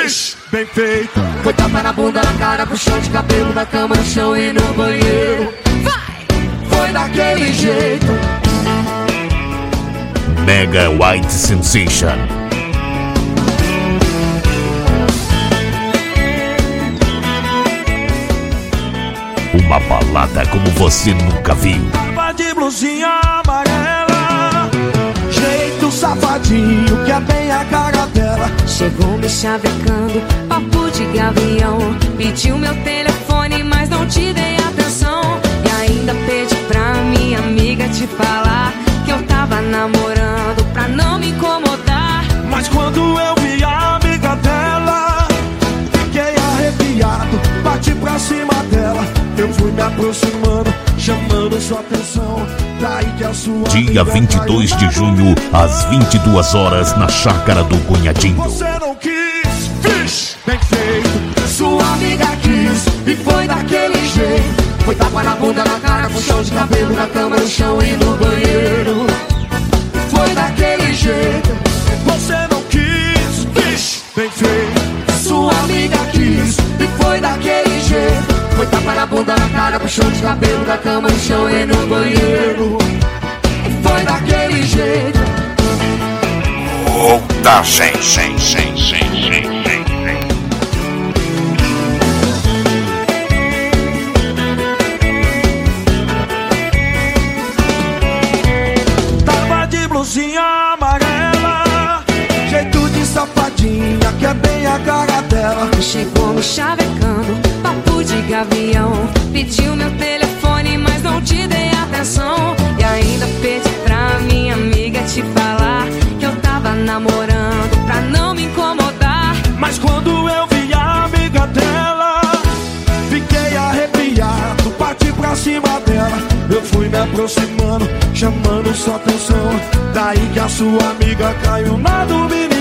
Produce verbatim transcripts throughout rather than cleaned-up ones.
Fish, bem feito. Foi tapa na bunda, na cara, puxão de cabelo, na cama, no chão e no banheiro. Vai! Foi daquele jeito. Mega White Sensation. Uma balada como você nunca viu. Tava de blusinha amarela, jeito safadinho que é bem a cara dela. Chegou me chavecando, papo de gavião. Pediu meu telefone, mas não te dei atenção. E ainda pedi pra minha amiga te falar que eu tava namorando, pra não me incomodar. Mas quando eu vi a amiga dela, fiquei arrepiado, bati pra cima dela. Eu fui me aproximando, chamando sua atenção. Daí que a sua Dia vinte e dois de junho, às vinte e duas horas, na chácara do Cunhadinho. Você não quis, fish, bem feito. Sua amiga quis e foi daquele jeito. Foi tapa na bunda, na cara, puxão de cabelo, na cama, no chão e no banheiro. Foi daquele jeito. Você não quis, fish, bem feito. Sua amiga quis e foi daquele jeito. Foi tapa na bunda, na cara, puxão de cabelo, na cama, no chão e no banheiro. Foi daquele jeito. Voltagem, sem, sem, sem, sem. Tava de blusinha amarela, jeito de safadinha que é bem a cara dela. Chegou me chavecando, papo de gavião. Pediu meu telefone, mas não te dei atenção. E ainda pedi pra minha amiga te falar que eu tava namorando, pra não me incomodar. Mas quando eu vi a amiga dela, fiquei arrepiado, parti pra cima dela. Eu fui me aproximando, chamando sua atenção. Daí que a sua amiga caiu na do menino.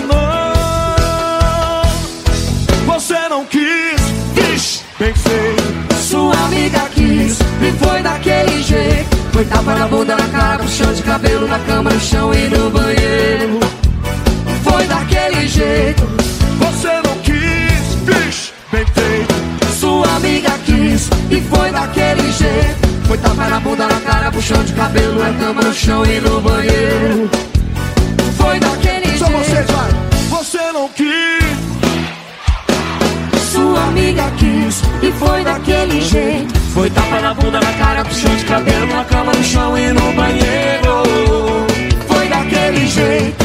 Você não quis, fish, bem feito. Sua amiga quis e foi daquele jeito. Foi tapa na bunda, na cara, puxão de cabelo, na cama, no chão e no banheiro. Foi daquele jeito. Você não quis, fish, bem feito. Sua amiga quis e foi daquele jeito. Foi tapa na bunda, na cara, puxão de cabelo, na cama, no chão e no banheiro. Foi daquele Só jeito. você vai. Você não quis. Sua amiga quis e foi daquele jeito. Foi tapa na bunda, na cara, puxão de cabelo, na cama, no chão e no banheiro. Foi daquele jeito.